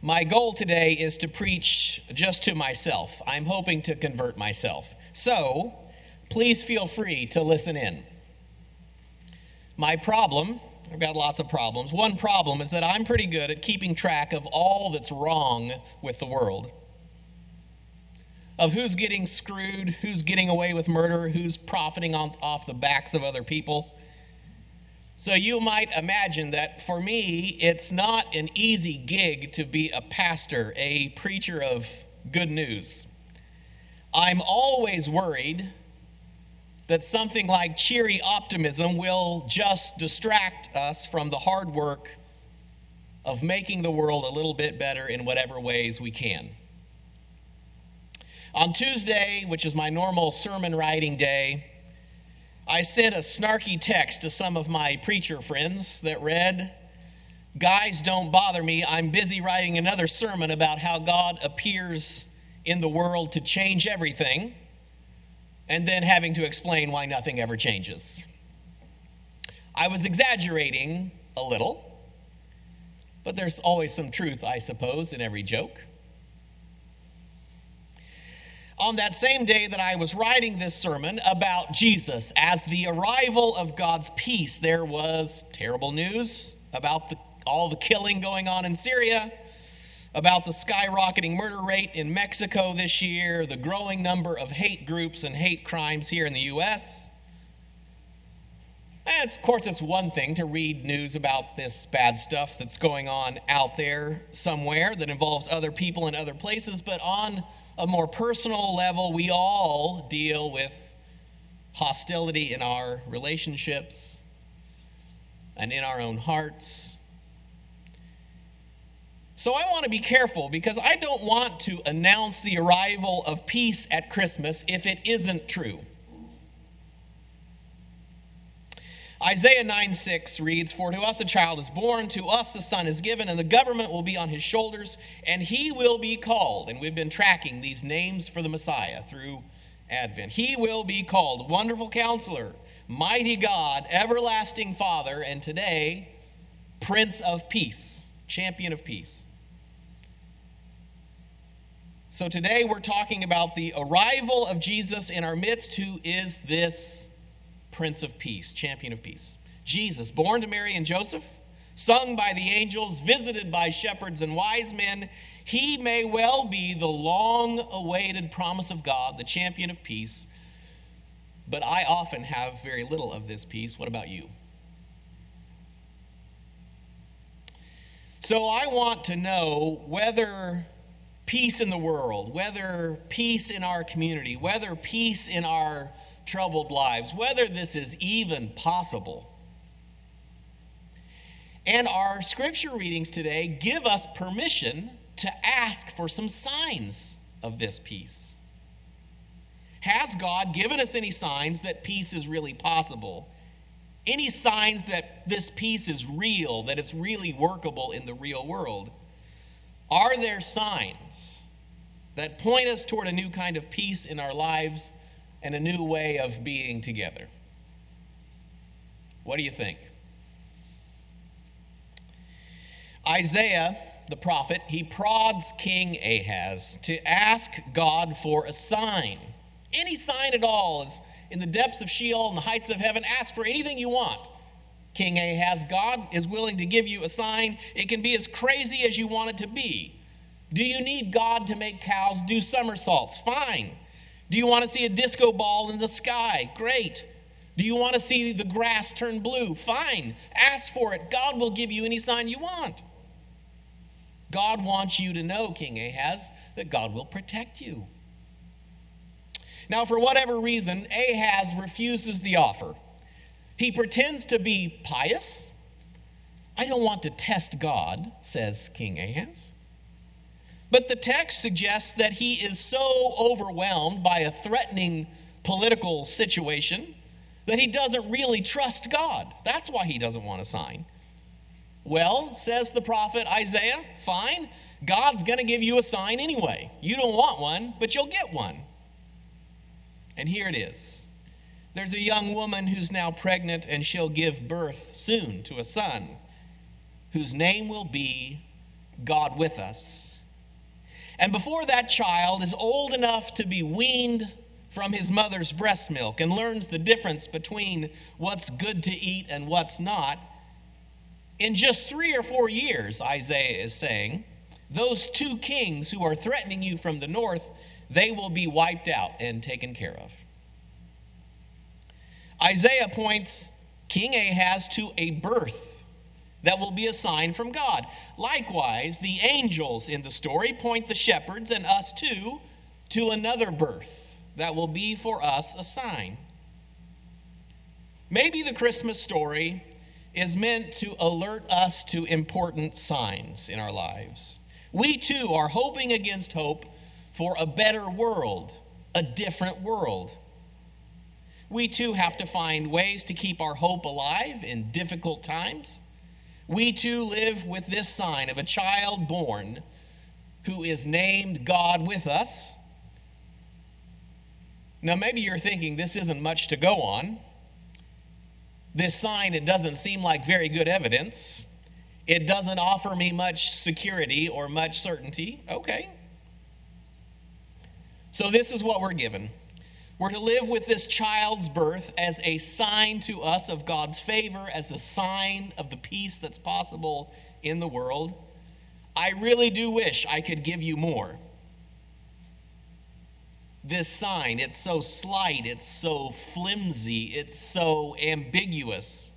My goal today is to preach just to myself. I'm hoping to convert myself. So, please feel free to listen in. My problem, I've got lots of problems. One problem is that I'm pretty good at keeping track of all that's wrong with the world. Of who's getting screwed, who's getting away with murder, who's profiting off the backs of other people. So you might imagine that for me, it's not an easy gig to be a pastor, a preacher of good news. I'm always worried that something like cheery optimism will just distract us from the hard work of making the world a little bit better in whatever ways we can. On Tuesday, which is my normal sermon writing day, I sent a snarky text to some of my preacher friends that read, "Guys, don't bother me. I'm busy writing another sermon about how God appears in the world to change everything, and then having to explain why nothing ever changes." I was exaggerating a little, but there's always some truth, I suppose, in every joke. On that same day that I was writing this sermon about Jesus as the arrival of God's peace, there was terrible news about all the killing going on in Syria, about the skyrocketing murder rate in Mexico this year, the growing number of hate groups and hate crimes here in the U.S. And of course, it's one thing to read news about this bad stuff that's going on out there somewhere that involves other people in other places, but on a more personal level, we all deal with hostility in our relationships and in our own hearts. So I want to be careful because I don't want to announce the arrival of peace at Christmas if it isn't true. Isaiah 9:6 reads, "For to us a child is born, to us a son is given, and the government will be on his shoulders, and he will be called." And we've been tracking these names for the Messiah through Advent. He will be called Wonderful Counselor, Mighty God, Everlasting Father, and today, Prince of Peace, Champion of Peace. So today we're talking about the arrival of Jesus in our midst, who is this Prince of Peace, Champion of Peace. Jesus, born to Mary and Joseph, sung by the angels, visited by shepherds and wise men, he may well be the long-awaited promise of God, the Champion of Peace, but I often have very little of this peace. What about you? So I want to know whether peace in the world, whether peace in our community, whether peace in our troubled lives, whether this is even possible. And our scripture readings today give us permission to ask for some signs of this peace. Has God given us any signs that peace is really possible? Any signs that this peace is real, that it's really workable in the real world? Are there signs that point us toward a new kind of peace in our lives and a new way of being together? What do you think? Isaiah, the prophet, he prods King Ahaz to ask God for a sign. Any sign at all is in the depths of Sheol and the heights of heaven. Ask for anything you want. King Ahaz, God is willing to give you a sign. It can be as crazy as you want it to be. Do you need God to make cows do somersaults? Fine. Do you want to see a disco ball in the sky? Great. Do you want to see the grass turn blue? Fine. Ask for it. God will give you any sign you want. God wants you to know, King Ahaz, that God will protect you. Now, for whatever reason, Ahaz refuses the offer. He pretends to be pious. I don't want to test God, says King Ahaz. But the text suggests that he is so overwhelmed by a threatening political situation that he doesn't really trust God. That's why he doesn't want a sign. Well, says the prophet Isaiah, fine, God's going to give you a sign anyway. You don't want one, but you'll get one. And here it is. There's a young woman who's now pregnant, and she'll give birth soon to a son, whose name will be God with us. And before that child is old enough to be weaned from his mother's breast milk and learns the difference between what's good to eat and what's not, in just 3 or 4 years, Isaiah is saying, those 2 kings who are threatening you from the north, they will be wiped out and taken care of. Isaiah points King Ahaz to a birth that will be a sign from God. Likewise, the angels in the story point the shepherds and us too to another birth that will be for us a sign. Maybe the Christmas story is meant to alert us to important signs in our lives. We too are hoping against hope for a better world, a different world. We too have to find ways to keep our hope alive in difficult times. We too live with this sign of a child born who is named God with us. Now, maybe you're thinking this isn't much to go on. This sign, it doesn't seem like very good evidence. It doesn't offer me much security or much certainty. Okay. So this is what we're given. We're to live with this child's birth as a sign to us of God's favor, as a sign of the peace that's possible in the world. I really do wish I could give you more. This sign, it's so slight, it's so flimsy, it's so ambiguous.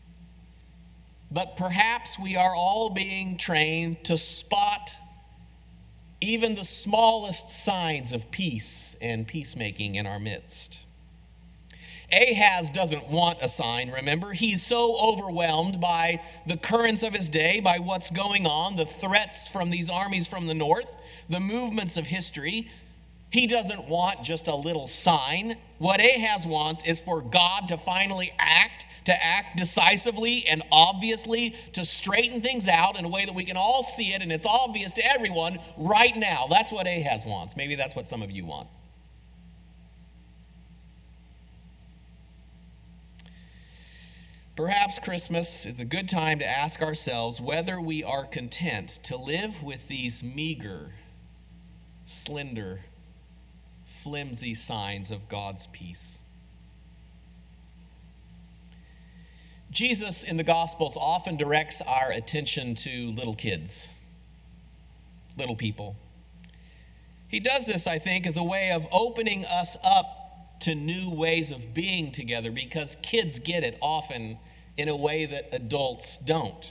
But perhaps we are all being trained to spot even the smallest signs of peace and peacemaking in our midst. Ahaz doesn't want a sign, remember? He's so overwhelmed by the currents of his day, by what's going on, the threats from these armies from the north, the movements of history. He doesn't want just a little sign. What Ahaz wants is for God to finally act decisively and obviously, to straighten things out in a way that we can all see it and it's obvious to everyone right now. That's what Ahaz wants. Maybe that's what some of you want. Perhaps Christmas is a good time to ask ourselves whether we are content to live with these meager, slender, flimsy signs of God's peace. Jesus in the Gospels often directs our attention to little kids, little people. He does this, I think, as a way of opening us up to new ways of being together, because kids get it often in a way that adults don't.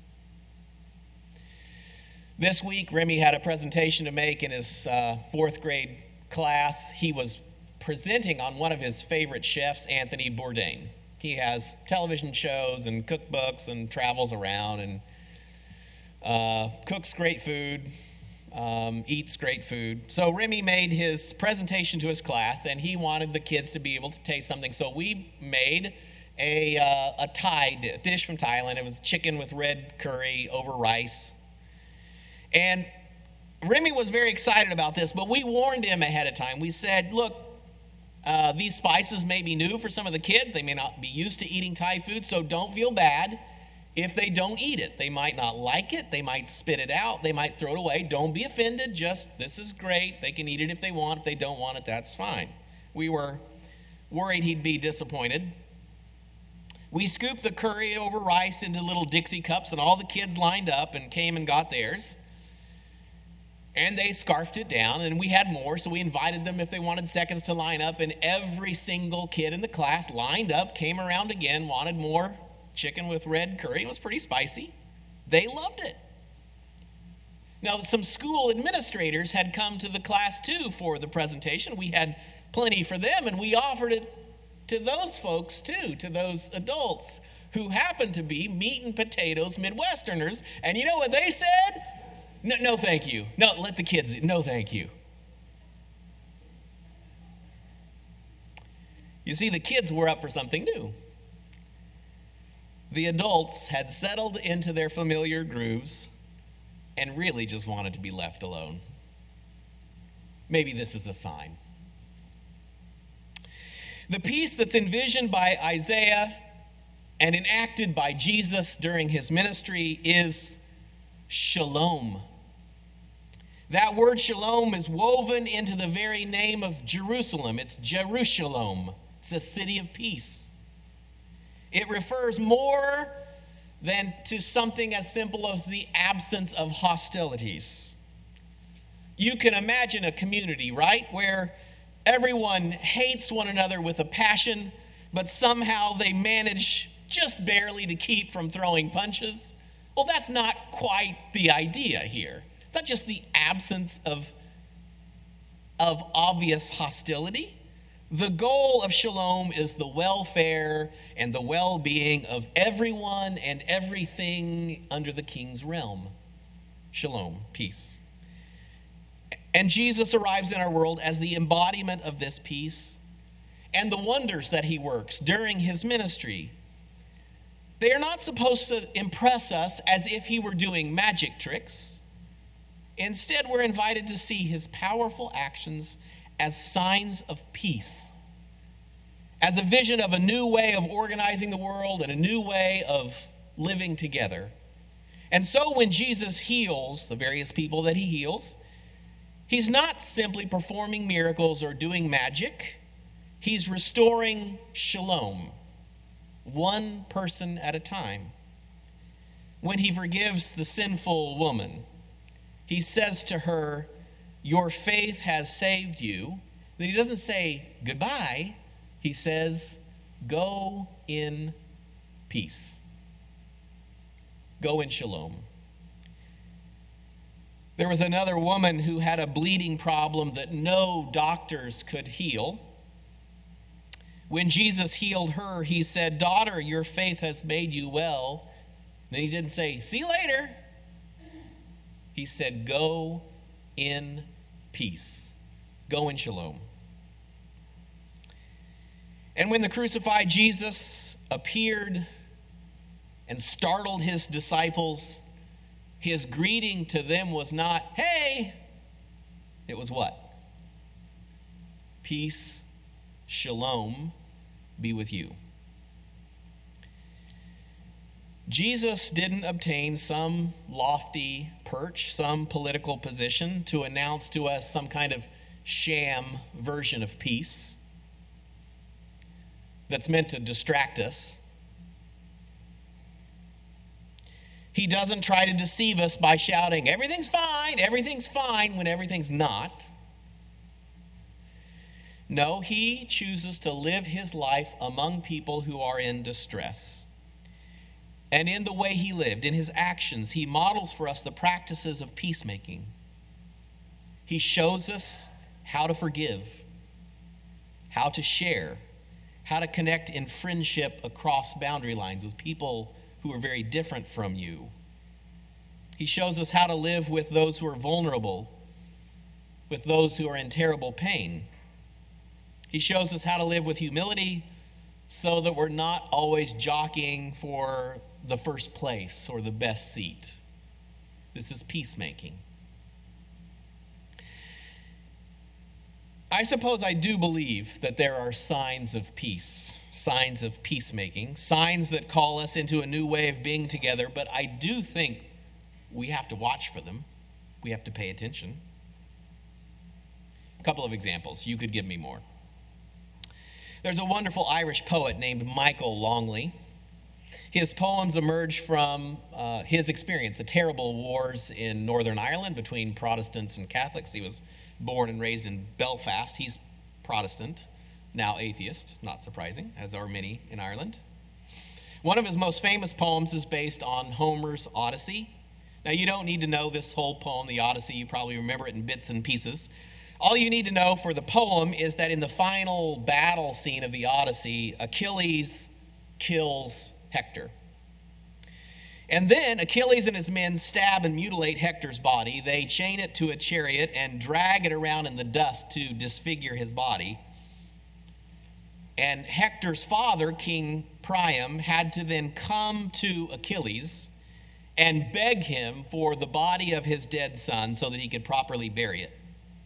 This week, Remy had a presentation to make in his 4th grade class. He was presenting on one of his favorite chefs, Anthony Bourdain. He has television shows and cookbooks and travels around and cooks great food, eats great food. So Remy made his presentation to his class, and he wanted the kids to be able to taste something. So we made a Thai dish from Thailand. It was chicken with red curry over rice. And Remy was very excited about this, but we warned him ahead of time. We said, look, these spices may be new for some of the kids. They may not be used to eating Thai food, so don't feel bad if they don't eat it. They might not like it. They might spit it out. They might throw it away. Don't be offended. Just, this is great. They can eat it if they want. If they don't want it, that's fine. We were worried he'd be disappointed. We scooped the curry over rice into little Dixie cups, and all the kids lined up and came and got theirs. And they scarfed it down, and we had more, so we invited them if they wanted seconds to line up, and every single kid in the class lined up, came around again, wanted more chicken with red curry. It was pretty spicy. They loved it. Now, some school administrators had come to the class too for the presentation. We had plenty for them, and we offered it to those folks too, to those adults who happened to be meat and potatoes Midwesterners. And you know what they said? No, thank you. No, let the kids eat. No, thank you. You see, the kids were up for something new. The adults had settled into their familiar grooves and really just wanted to be left alone. Maybe this is a sign. The peace that's envisioned by Isaiah and enacted by Jesus during his ministry is Shalom. That word shalom is woven into the very name of Jerusalem. It's Jerusalem. It's a city of peace. It refers more than to something as simple as the absence of hostilities. You can imagine a community, right, where everyone hates one another with a passion, but somehow they manage just barely to keep from throwing punches. Well, that's not quite the idea here. Not just the absence of obvious hostility. The goal of shalom is the welfare and the well-being of everyone and everything under the king's realm. Shalom, peace. And Jesus arrives in our world as the embodiment of this peace and the wonders that he works during his ministry. They are not supposed to impress us as if he were doing magic tricks. Instead, we're invited to see his powerful actions as signs of peace, as a vision of a new way of organizing the world and a new way of living together. And so when Jesus heals the various people that he heals, he's not simply performing miracles or doing magic. He's restoring shalom, one person at a time. When he forgives the sinful woman, he says to her, "Your faith has saved you." Then he doesn't say goodbye. He says, "Go in peace. Go in shalom." There was another woman who had a bleeding problem that no doctors could heal. When Jesus healed her, he said, "Daughter, your faith has made you well." Then he didn't say, "See you later." He said, "Go in peace. Go in shalom." And when the crucified Jesus appeared and startled his disciples, his greeting to them was not, "Hey," it was what? "Peace, shalom, be with you." Jesus didn't obtain some lofty perch, some political position to announce to us some kind of sham version of peace that's meant to distract us. He doesn't try to deceive us by shouting, everything's fine, when everything's not. No, he chooses to live his life among people who are in distress. And in the way he lived, in his actions, he models for us the practices of peacemaking. He shows us how to forgive, how to share, how to connect in friendship across boundary lines with people who are very different from you. He shows us how to live with those who are vulnerable, with those who are in terrible pain. He shows us how to live with humility so that we're not always jockeying for the first place or the best seat. This is peacemaking. I suppose I do believe that there are signs of peace, signs of peacemaking, signs that call us into a new way of being together, but I do think we have to watch for them. We have to pay attention. A couple of examples. You could give me more. There's a wonderful Irish poet named Michael Longley. His poems emerge from his experience, the terrible wars in Northern Ireland between Protestants and Catholics. He was born and raised in Belfast. He's Protestant, now atheist, not surprising, as are many in Ireland. One of his most famous poems is based on Homer's Odyssey. Now, you don't need to know this whole poem, the Odyssey. You probably remember it in bits and pieces. All you need to know for the poem is that in the final battle scene of the Odyssey, Achilles kills Hector. And then Achilles and his men stab and mutilate Hector's body. They chain it to a chariot and drag it around in the dust to disfigure his body. And Hector's father, King Priam, had to then come to Achilles and beg him for the body of his dead son so that he could properly bury it.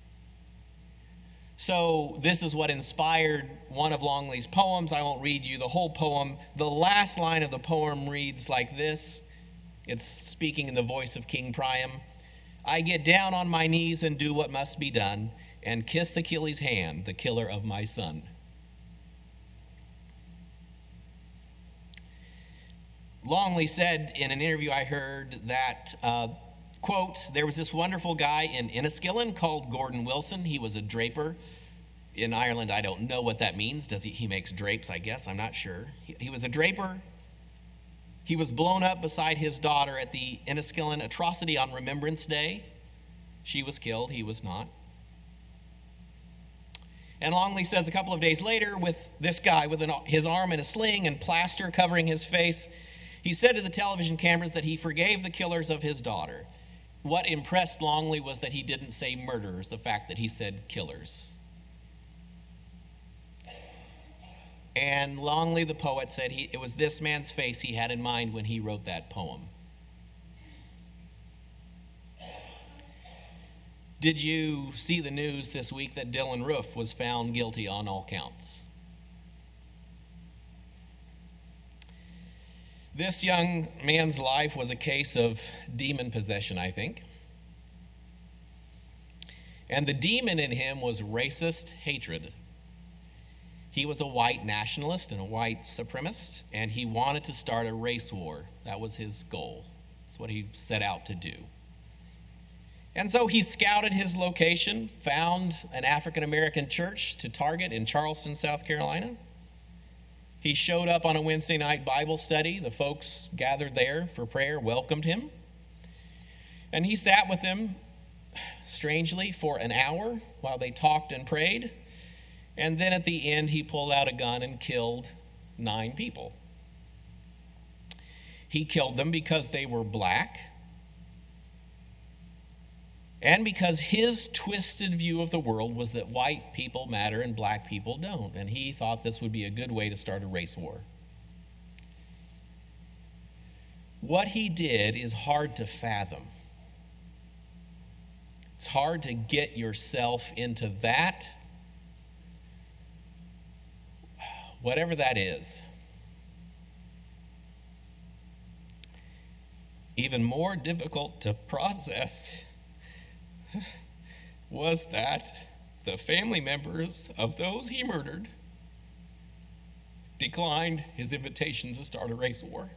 So this is what inspired one of Longley's poems. I won't read you the whole poem. The last line of the poem reads like this: It's speaking in the voice of King Priam. I get down on my knees and do what must be done, and kiss Achilles' hand, the killer of my son. Longley said in an interview I heard that, quote, there was this wonderful guy in Enniskillen called Gordon Wilson. He was a draper. In Ireland, I don't know what that means. He makes drapes, I guess. I'm not sure. He was a draper. He was blown up beside his daughter at the Enniskillen atrocity on Remembrance Day. She was killed. He was not. And Longley says a couple of days later, with this guy with his arm in a sling and plaster covering his face, he said to the television cameras that he forgave the killers of his daughter. What impressed Longley was that he didn't say murderers, the fact that he said killers. And Longley, the poet, said it was this man's face he had in mind when he wrote that poem. Did you see the news this week that Dylan Roof was found guilty on all counts? This young man's life was a case of demon possession, I think. And the demon in him was racist hatred. He was a white nationalist and a white supremacist, and he wanted to start a race war. That was his goal. That's what he set out to do. And so he scouted his location, found an African-American church to target in Charleston, South Carolina. He showed up on a Wednesday night Bible study. The folks gathered there for prayer, welcomed him. And he sat with them, strangely, for an hour while they talked and prayed. And then at the end, he pulled out a gun and killed 9 people. He killed them because they were black and because his twisted view of the world was that white people matter and black people don't. And he thought this would be a good way to start a race war. What he did is hard to fathom. It's hard to get yourself into that, whatever that is. Even more difficult to process was that the family members of those he murdered declined his invitation to start a race war.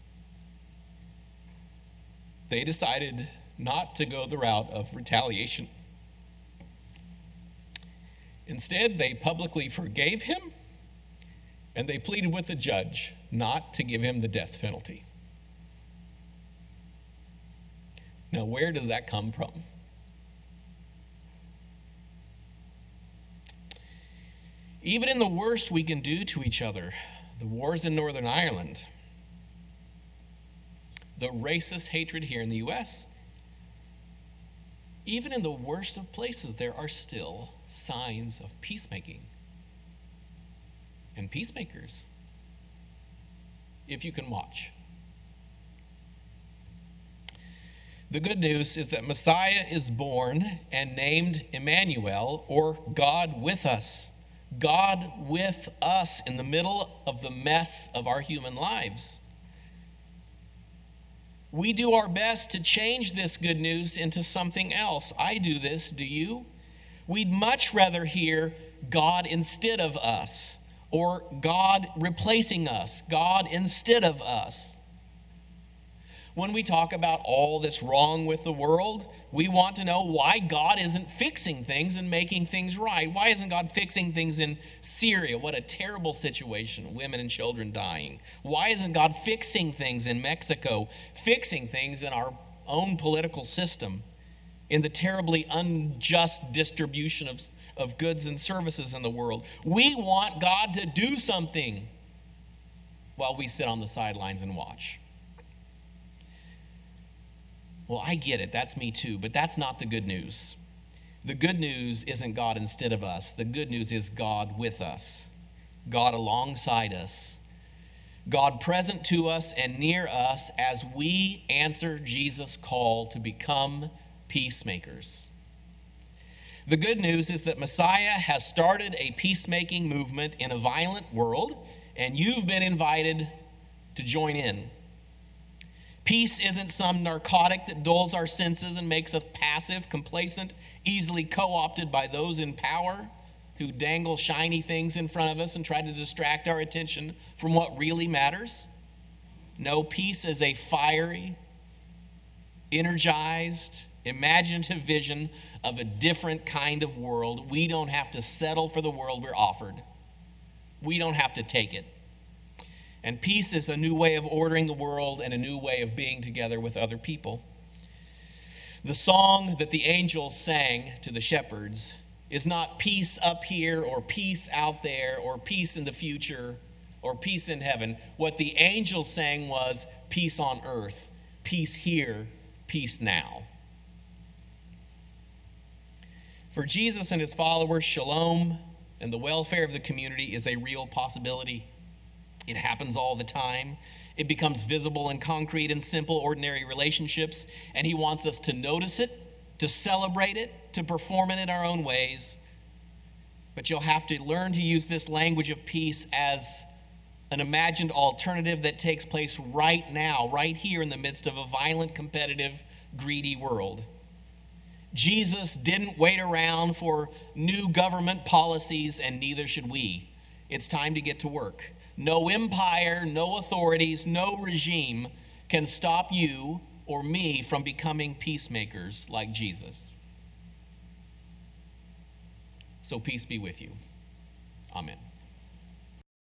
They decided not to go the route of retaliation. Instead, they publicly forgave him, and they pleaded with the judge not to give him the death penalty. Now, where does that come from? Even in the worst we can do to each other, the wars in Northern Ireland, the racist hatred here in the U.S., even in the worst of places, there are still signs of peacemaking and peacemakers, if you can watch. The good news is that Messiah is born and named Emmanuel, or God with us. God with us in the middle of the mess of our human lives. We do our best to change this good news into something else. I do this, do you? We'd much rather hear God instead of us, or God replacing us, God instead of us. When we talk about all that's wrong with the world, we want to know why God isn't fixing things and making things right. Why isn't God fixing things in Syria? What a terrible situation, women and children dying. Why isn't God fixing things in Mexico, fixing things in our own political system, in the terribly unjust distribution of goods and services in the world? We want God to do something while we sit on the sidelines and watch. Well, I get it. That's me too. But that's not the good news. The good news isn't God instead of us. The good news is God with us, God alongside us, God present to us and near us as we answer Jesus' call to become peacemakers. The good news is that Messiah has started a peacemaking movement in a violent world, and you've been invited to join in. Peace isn't some narcotic that dulls our senses and makes us passive, complacent, easily co-opted by those in power who dangle shiny things in front of us and try to distract our attention from what really matters. No, peace is a fiery, energized, imaginative vision of a different kind of world. We don't have to settle for the world we're offered. We don't have to take it. And peace is a new way of ordering the world and a new way of being together with other people. The song that the angels sang to the shepherds is not peace up here or peace out there or peace in the future or peace in heaven. What the angels sang was peace on earth, peace here, peace now. For Jesus and his followers, shalom and the welfare of the community is a real possibility. It happens all the time. It becomes visible in concrete and simple, ordinary relationships, and he wants us to notice it, to celebrate it, to perform it in our own ways. But you'll have to learn to use this language of peace as an imagined alternative that takes place right now, right here in the midst of a violent, competitive, greedy world. Jesus didn't wait around for new government policies, and neither should we. It's time to get to work. No empire, no authorities, no regime can stop you or me from becoming peacemakers like Jesus. So peace be with you. Amen.